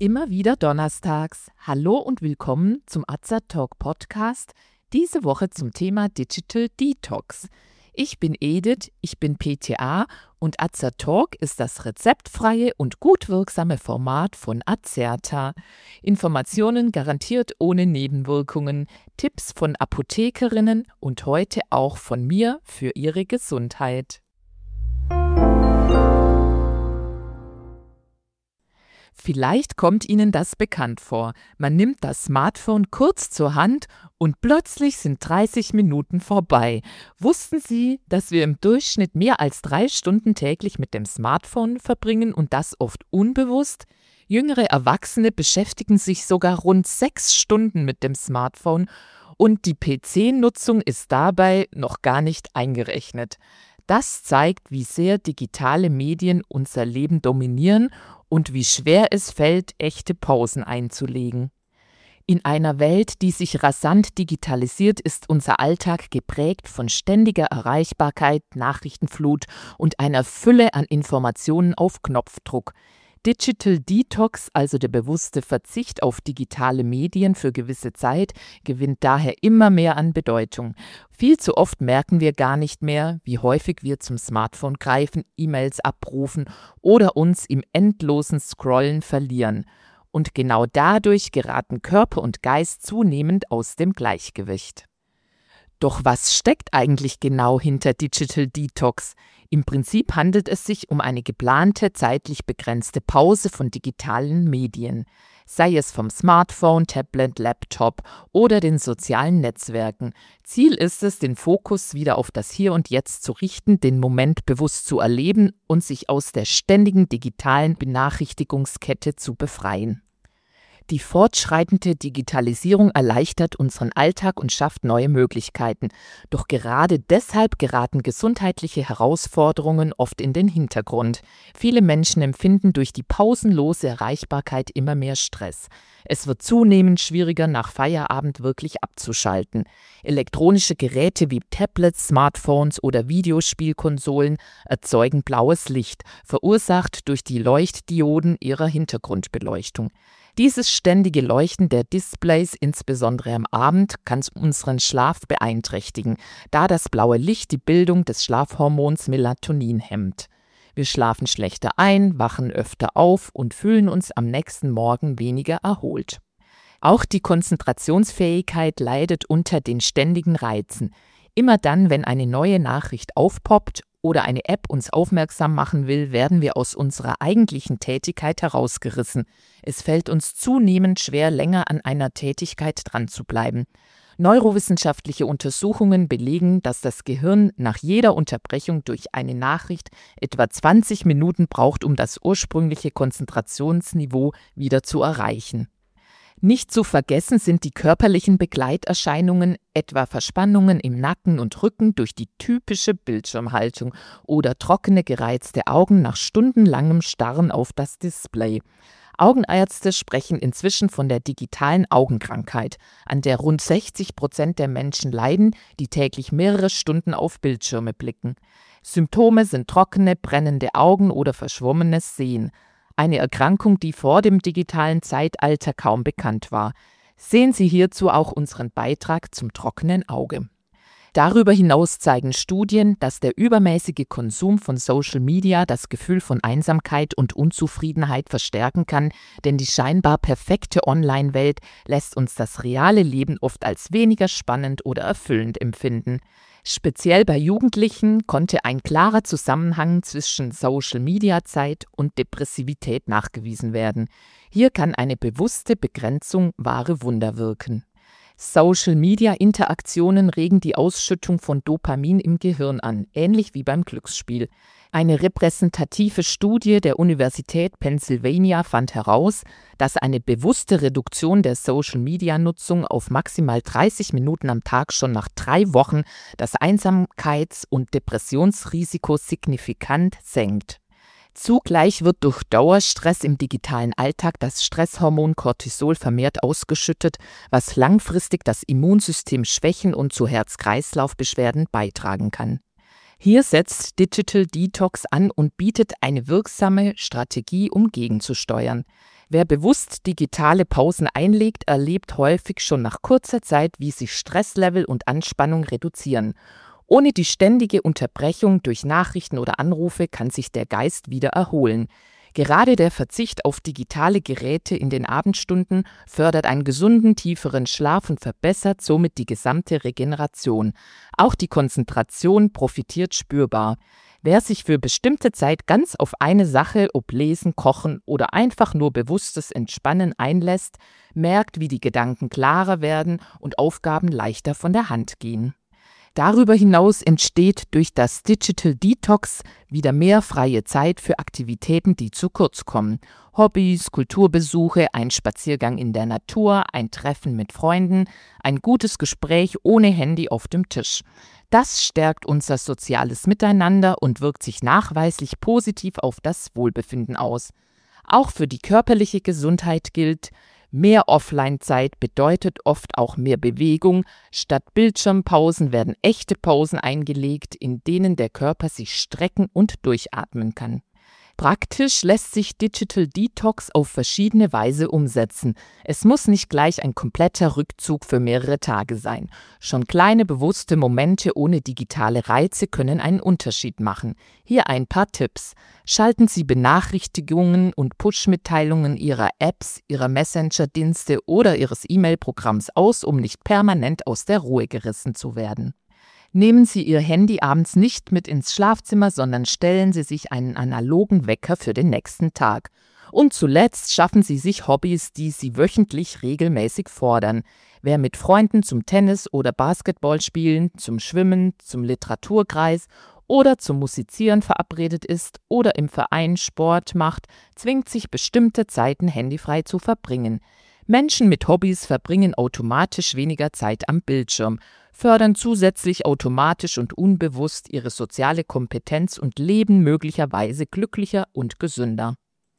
Immer wieder donnerstags. Hallo und willkommen zum Azer Talk Podcast, diese Woche zum Thema Digital Detox. Ich bin Edith, ich bin PTA und Azer Talk ist das rezeptfreie und gut wirksame Format von Azerta. Informationen garantiert ohne Nebenwirkungen, Tipps von Apothekerinnen und heute auch von mir für Ihre Gesundheit. Vielleicht kommt Ihnen das bekannt vor. Man nimmt das Smartphone kurz zur Hand und plötzlich sind 30 Minuten vorbei. Wussten Sie, dass wir im Durchschnitt mehr als 3 Stunden täglich mit dem Smartphone verbringen und das oft unbewusst? Jüngere Erwachsene beschäftigen sich sogar rund 6 Stunden mit dem Smartphone und die PC-Nutzung ist dabei noch gar nicht eingerechnet. Das zeigt, wie sehr digitale Medien unser Leben dominieren und wie schwer es fällt, echte Pausen einzulegen. In einer Welt, die sich rasant digitalisiert, ist unser Alltag geprägt von ständiger Erreichbarkeit, Nachrichtenflut und einer Fülle an Informationen auf Knopfdruck. Digital Detox, also der bewusste Verzicht auf digitale Medien für gewisse Zeit, gewinnt daher immer mehr an Bedeutung. Viel zu oft merken wir gar nicht mehr, wie häufig wir zum Smartphone greifen, E-Mails abrufen oder uns im endlosen Scrollen verlieren. Und genau dadurch geraten Körper und Geist zunehmend aus dem Gleichgewicht. Doch was steckt eigentlich genau hinter Digital Detox? Im Prinzip handelt es sich um eine geplante, zeitlich begrenzte Pause von digitalen Medien, sei es vom Smartphone, Tablet, Laptop oder den sozialen Netzwerken. Ziel ist es, den Fokus wieder auf das Hier und Jetzt zu richten, den Moment bewusst zu erleben und sich aus der ständigen digitalen Benachrichtigungskette zu befreien. Die fortschreitende Digitalisierung erleichtert unseren Alltag und schafft neue Möglichkeiten. Doch gerade deshalb geraten gesundheitliche Herausforderungen oft in den Hintergrund. Viele Menschen empfinden durch die pausenlose Erreichbarkeit immer mehr Stress. Es wird zunehmend schwieriger, nach Feierabend wirklich abzuschalten. Elektronische Geräte wie Tablets, Smartphones oder Videospielkonsolen erzeugen blaues Licht, verursacht durch die Leuchtdioden ihrer Hintergrundbeleuchtung. Dieses ständige Leuchten der Displays, insbesondere am Abend, kann unseren Schlaf beeinträchtigen, da das blaue Licht die Bildung des Schlafhormons Melatonin hemmt. Wir schlafen schlechter ein, wachen öfter auf und fühlen uns am nächsten Morgen weniger erholt. Auch die Konzentrationsfähigkeit leidet unter den ständigen Reizen. Immer dann, wenn eine neue Nachricht aufpoppt oder eine App uns aufmerksam machen will, werden wir aus unserer eigentlichen Tätigkeit herausgerissen. Es fällt uns zunehmend schwer, länger an einer Tätigkeit dran zu bleiben. Neurowissenschaftliche Untersuchungen belegen, dass das Gehirn nach jeder Unterbrechung durch eine Nachricht etwa 20 Minuten braucht, um das ursprüngliche Konzentrationsniveau wieder zu erreichen. Nicht zu vergessen sind die körperlichen Begleiterscheinungen, etwa Verspannungen im Nacken und Rücken durch die typische Bildschirmhaltung oder trockene, gereizte Augen nach stundenlangem Starren auf das Display. Augenärzte sprechen inzwischen von der digitalen Augenkrankheit, an der rund 60% der Menschen leiden, die täglich mehrere Stunden auf Bildschirme blicken. Symptome sind trockene, brennende Augen oder verschwommenes Sehen. Eine Erkrankung, die vor dem digitalen Zeitalter kaum bekannt war. Sehen Sie hierzu auch unseren Beitrag zum trockenen Auge. Darüber hinaus zeigen Studien, dass der übermäßige Konsum von Social Media das Gefühl von Einsamkeit und Unzufriedenheit verstärken kann, denn die scheinbar perfekte Online-Welt lässt uns das reale Leben oft als weniger spannend oder erfüllend empfinden. Speziell bei Jugendlichen konnte ein klarer Zusammenhang zwischen Social-Media-Zeit und Depressivität nachgewiesen werden. Hier kann eine bewusste Begrenzung wahre Wunder wirken. Social-Media-Interaktionen regen die Ausschüttung von Dopamin im Gehirn an, ähnlich wie beim Glücksspiel. Eine repräsentative Studie der Universität Pennsylvania fand heraus, dass eine bewusste Reduktion der Social-Media-Nutzung auf maximal 30 Minuten am Tag schon nach 3 Wochen das Einsamkeits- und Depressionsrisiko signifikant senkt. Zugleich wird durch Dauerstress im digitalen Alltag das Stresshormon Cortisol vermehrt ausgeschüttet, was langfristig das Immunsystem schwächen und zu Herz-Kreislauf-Beschwerden beitragen kann. Hier setzt Digital Detox an und bietet eine wirksame Strategie, um gegenzusteuern. Wer bewusst digitale Pausen einlegt, erlebt häufig schon nach kurzer Zeit, wie sich Stresslevel und Anspannung reduzieren. Ohne die ständige Unterbrechung durch Nachrichten oder Anrufe kann sich der Geist wieder erholen. Gerade der Verzicht auf digitale Geräte in den Abendstunden fördert einen gesunden, tieferen Schlaf und verbessert somit die gesamte Regeneration. Auch die Konzentration profitiert spürbar. Wer sich für bestimmte Zeit ganz auf eine Sache, ob Lesen, Kochen oder einfach nur bewusstes Entspannen einlässt, merkt, wie die Gedanken klarer werden und Aufgaben leichter von der Hand gehen. Darüber hinaus entsteht durch das Digital Detox wieder mehr freie Zeit für Aktivitäten, die zu kurz kommen. Hobbys, Kulturbesuche, ein Spaziergang in der Natur, ein Treffen mit Freunden, ein gutes Gespräch ohne Handy auf dem Tisch. Das stärkt unser soziales Miteinander und wirkt sich nachweislich positiv auf das Wohlbefinden aus. Auch für die körperliche Gesundheit gilt: Mehr Offline-Zeit bedeutet oft auch mehr Bewegung. Statt Bildschirmpausen werden echte Pausen eingelegt, in denen der Körper sich strecken und durchatmen kann. Praktisch lässt sich Digital Detox auf verschiedene Weise umsetzen. Es muss nicht gleich ein kompletter Rückzug für mehrere Tage sein. Schon kleine bewusste Momente ohne digitale Reize können einen Unterschied machen. Hier ein paar Tipps. Schalten Sie Benachrichtigungen und Push-Mitteilungen Ihrer Apps, Ihrer Messenger-Dienste oder Ihres E-Mail-Programms aus, um nicht permanent aus der Ruhe gerissen zu werden. Nehmen Sie Ihr Handy abends nicht mit ins Schlafzimmer, sondern stellen Sie sich einen analogen Wecker für den nächsten Tag. Und zuletzt schaffen Sie sich Hobbys, die Sie wöchentlich regelmäßig fordern. Wer mit Freunden zum Tennis oder Basketball spielen, zum Schwimmen, zum Literaturkreis oder zum Musizieren verabredet ist oder im Verein Sport macht, zwingt sich bestimmte Zeiten handyfrei zu verbringen. Menschen mit Hobbys verbringen automatisch weniger Zeit am Bildschirm, fördern zusätzlich automatisch und unbewusst ihre soziale Kompetenz und leben möglicherweise glücklicher und gesünder.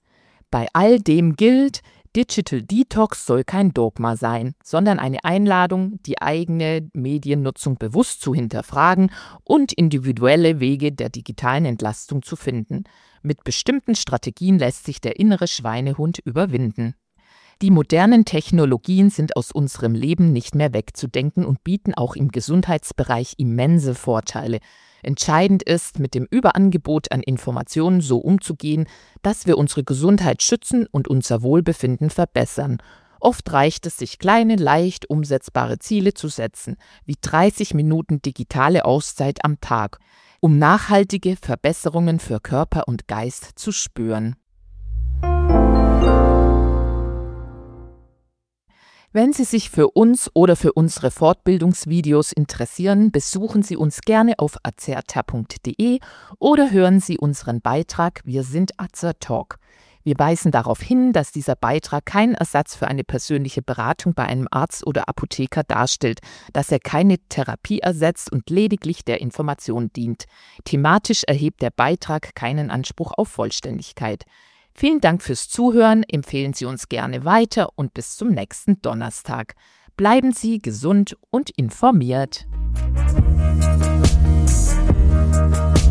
Bei all dem gilt: Digital Detox soll kein Dogma sein, sondern eine Einladung, die eigene Mediennutzung bewusst zu hinterfragen und individuelle Wege der digitalen Entlastung zu finden. Mit bestimmten Strategien lässt sich der innere Schweinehund überwinden. Die modernen Technologien sind aus unserem Leben nicht mehr wegzudenken und bieten auch im Gesundheitsbereich immense Vorteile. Entscheidend ist, mit dem Überangebot an Informationen so umzugehen, dass wir unsere Gesundheit schützen und unser Wohlbefinden verbessern. Oft reicht es, sich kleine, leicht umsetzbare Ziele zu setzen, wie 30 Minuten digitale Auszeit am Tag, um nachhaltige Verbesserungen für Körper und Geist zu spüren. Wenn Sie sich für uns oder für unsere Fortbildungsvideos interessieren, besuchen Sie uns gerne auf azerta.de oder hören Sie unseren Beitrag Wir sind Azertalk. Wir weisen darauf hin, dass dieser Beitrag kein Ersatz für eine persönliche Beratung bei einem Arzt oder Apotheker darstellt, dass er keine Therapie ersetzt und lediglich der Information dient. Thematisch erhebt der Beitrag keinen Anspruch auf Vollständigkeit. Vielen Dank fürs Zuhören, empfehlen Sie uns gerne weiter und bis zum nächsten Donnerstag. Bleiben Sie gesund und informiert.